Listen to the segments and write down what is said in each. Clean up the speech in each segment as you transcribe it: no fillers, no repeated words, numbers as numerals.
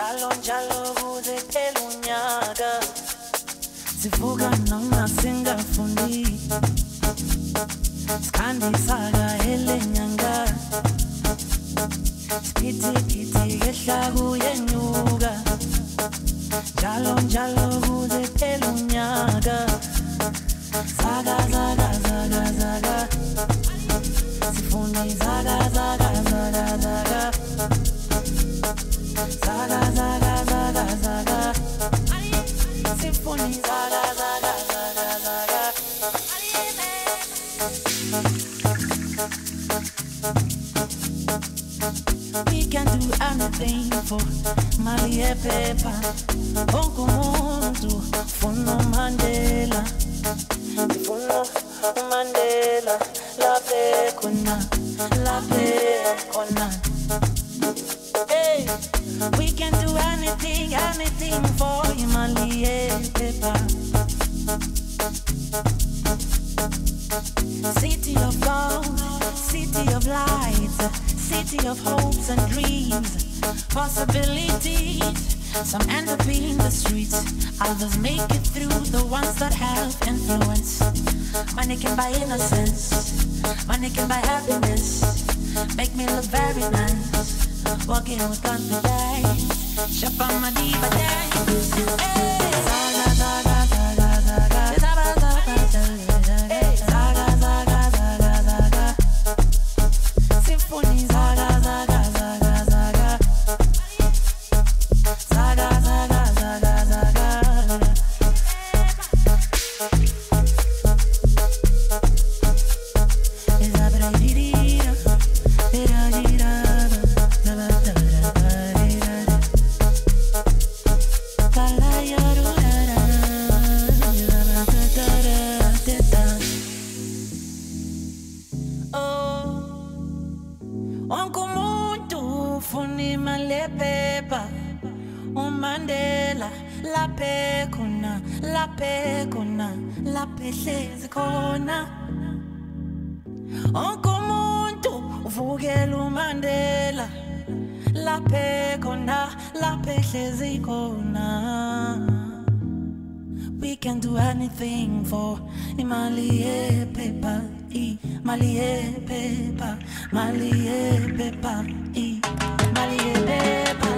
Njalo njalo kuze phela unyaka sivuka noma singafuni Skandisa hele nyanga Skiti yehla kuyenyuka Njalo njalo kuze phela unyaka Zaga zaga zaga zaga Sifuni zaga zaga zaga zaga Zaga zaga zaga zaga Sifuni zaga zaga zaga zaga We can do anything for Malia Pepa Onko Muntu Funo Mandela Funo Mandela La Pekona Hey, we can do anything for Malia Pepa City of gold, city of light, city of hopes and dreams, possibilities. Some end up in the streets, others make it through, the ones that have influence. Money can buy innocence, money can buy happiness, make me look very nice, walking with confidence, shop on my diva dance. Hey, zaga, zaga, zaga, zaga, zaga, zaga, zaga. Hey, zaga, zaga, zaga, zaga, symphony, zaga, zaga, zaga, zaga, zaga, zaga, zaga, zaga. Mandela, la pekona, la pekona, la pehlezi khona. Onke umuntu uvukela uMandela, la pekona, la pehlezi khona. We can do anything for Mali Pepa, Mali Pepa, Mali Pepa, Mali Pepa.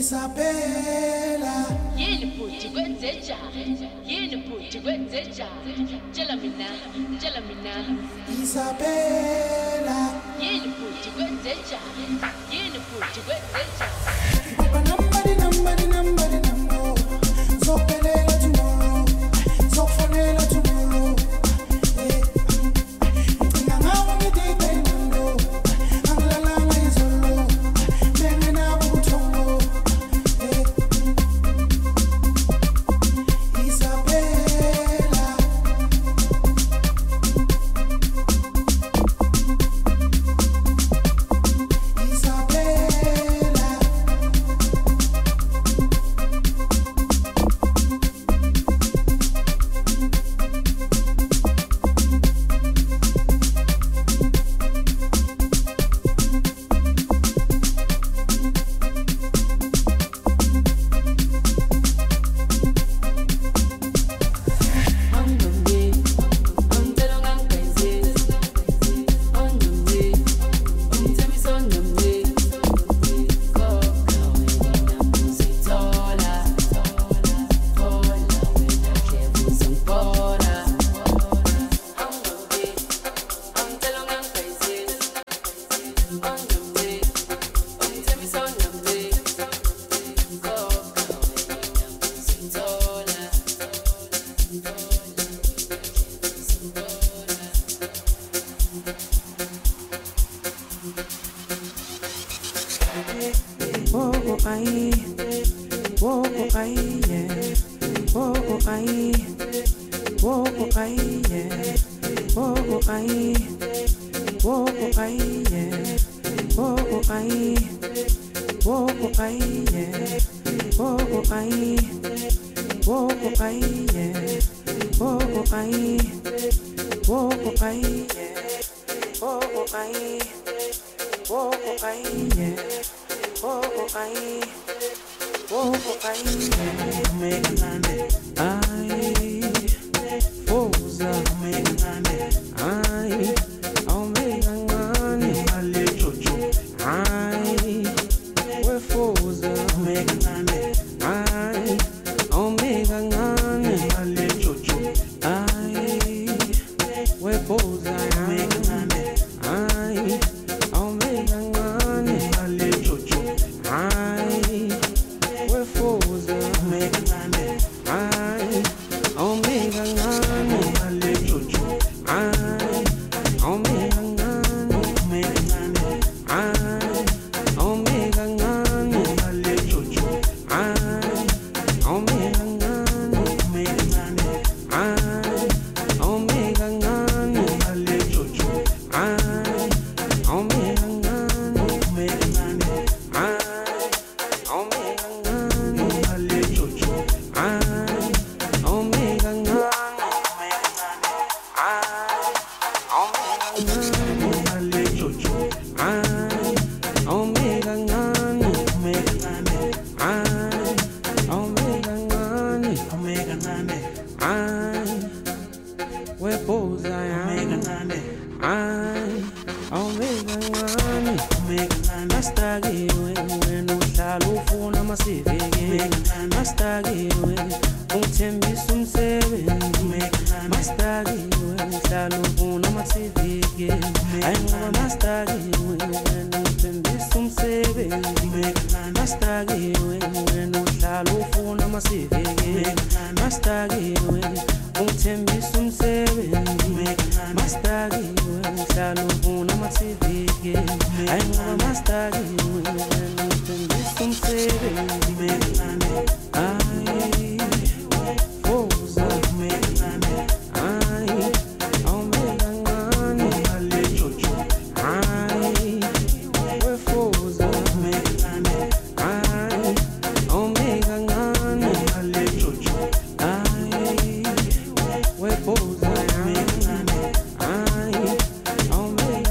Isabella. Yini futhi kwenzenjani? Yini futhi kwenzenjani? Tshela mina. Isabella. Yini futhi kwenzenjani? Yini futhi kwenzenjani? Papa number. Zopelela tomorrow. Zofonela tomorrow. Ngicina ngawe ngidiphendolo. Angilalanga izolo. Benginabo ubuthongo. Isabella. Isabella.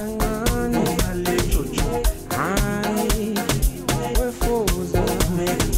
Make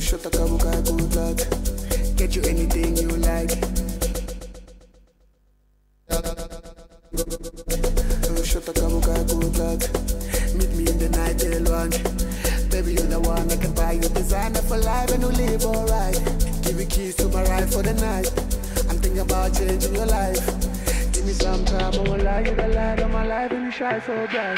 shut up, good luck. Get you anything you like. Shut up, good luck. Meet me in the night, they'll want. Baby, you're the one that can buy you designer for life and you live alright. Give you keys to my ride for the night. I'm thinking about changing your life. Give me some time, I won't lie, you're the light of my life and you shine so bright.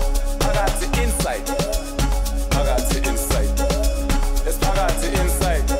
Inside.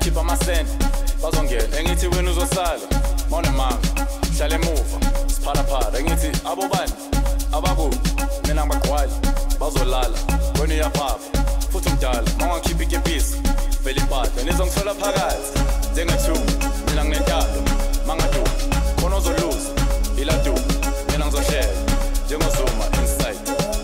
khipha amasenti bazongena engithi wena uzosala mawune manga hlala emuva siphalaphala engithi abo bani abakubi mina ngibagqwali bazolala wena uyaphapha futhi umdala mangakhipha ikepisi vele impahla nizongithola phakathi njengethuba mina nginentando mangadu khona uzoluza iladu mina ngizohleka njengozuma inside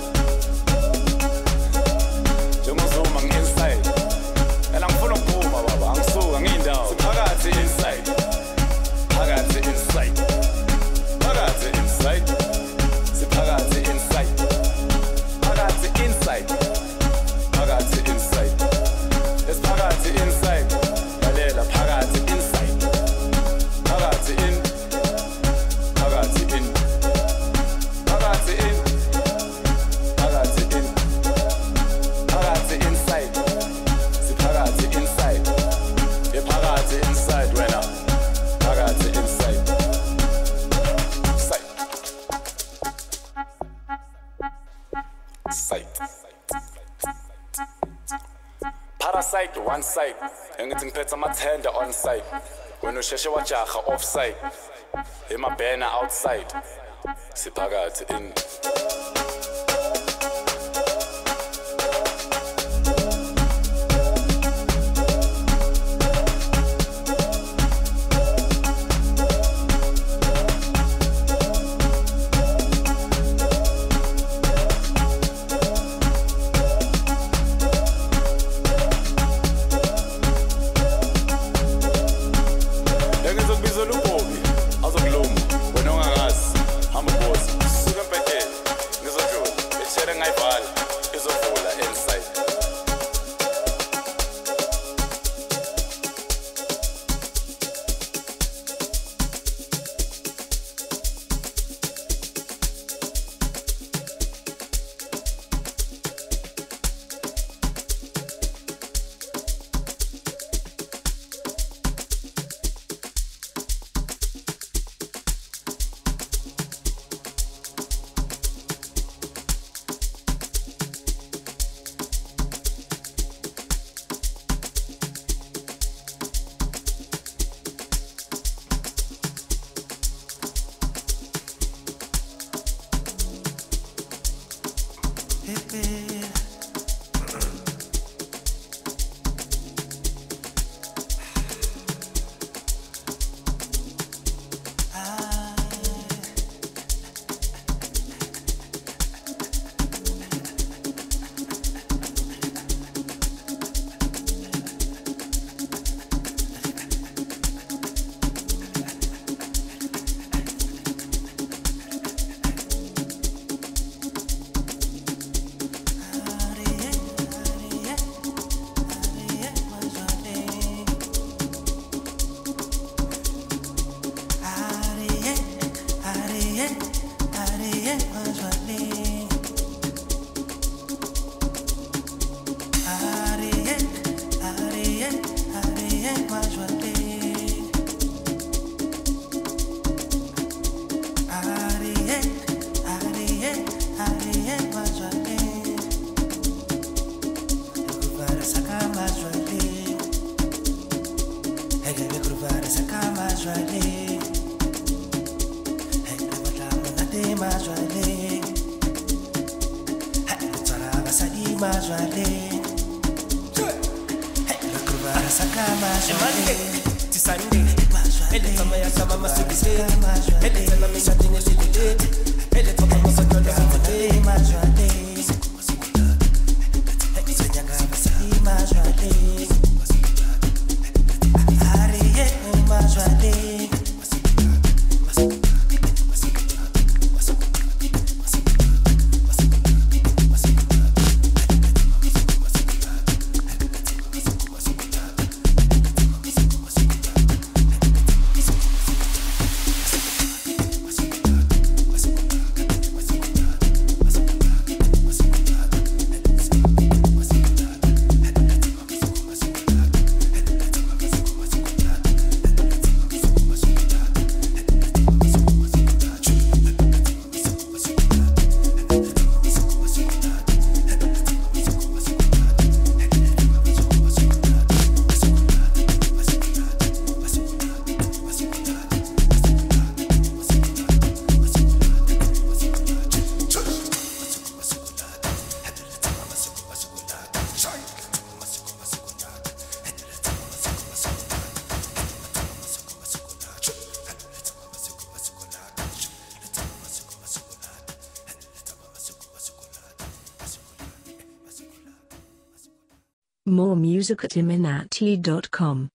njengozuma ngi-inside ela ngifuna ukuphuma baba angisuka ngiyindawo siphakathi inside phakathi inside phakathi inside siphakathi inside phakathi inside phakathi inside esiphakathi inside lalela phakathi inside phakathi in phakathi in phakathi in phakathi in phakathi inside siphakathi inside ephakathi inside wena phakathi inside side parasite one side engithi ngiphethe amathenda on side wena usheshe wajaha off side emabhena outside siphakathi in More music at iminati.com.